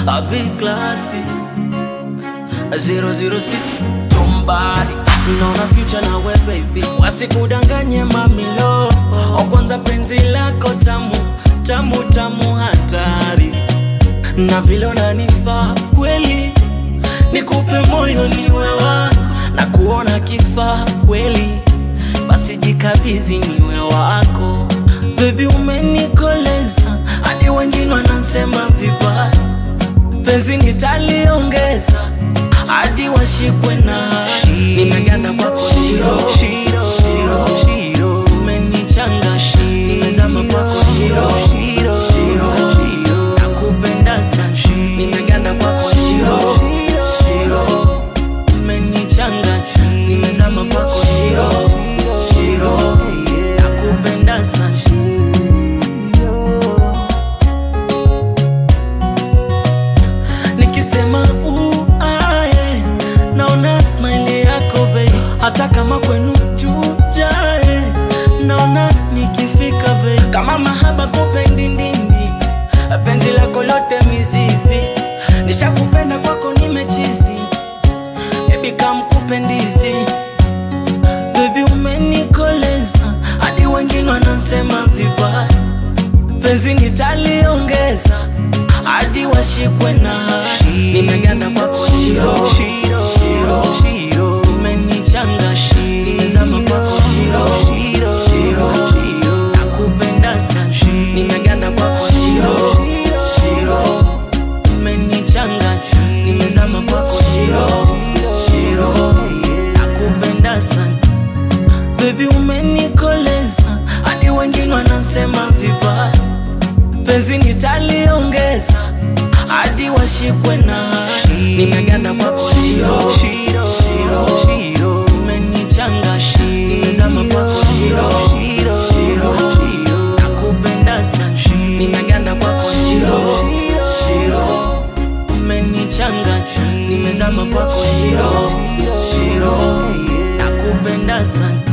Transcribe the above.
a big classy, a 006 somebody. Naona future na we baby, wasikudanganye mamilo. O kwanza penzi lako tamu, tamu tamu hatari. Na vile unanifaa kweli, nikupe moyo niwe wako. Na kuona kifaa kweli, basi jikabizi niwe wako. Baby umenikoleza, hadi wengine wanasema vibaya. Penzi nitaliongeza, hadi washikwe na hadi. Nimeganda kwako shiro, shiro, shiro. Umenichanga shiro, nimezama kwako shiro, shiro, shiro. Nakupenda sana, nimeganda kwako shiro, shiro. Umenichanga, nimezama kwako shiro, shiro. Nakupenda sana. Nikisema uae, naona smile yako babe. Hata kama kwenu chujae, naona nikifika babe. Kama mahaba kupendi ndindi, penzi lako lote mizizi. Nishakupenda kwako nimechizi, baby kama kupendizi. Baby umenikoleza, hadi wengine wanasema vibaya. Penzi nitaliongeza, hadi washikwe na hadi. Nimeganda kwako shiro, shiro, shiro. Umenichanga shiro, nimezama kwako shiro, shiro, shiro. Nakupenda sana, nimeganda kwako shiro, shiro. Umenichanga, nimezama kwako shiro, shiro. Nakupenda sana. Baby umenikoleza, hadi wengine wanasema vibaya. Penzi nitaliongeza, hadi washikwe na hadi. Nimeganda kwako shiro, shiro, shiro. Umenichanga shiro, nimezama kwako shiro, shiro, shiro. Nakupenda sana, nimeganda kwako shiro, shiro. Umenichanga, nimezama kwako shiro, shiro. Nakupenda sana.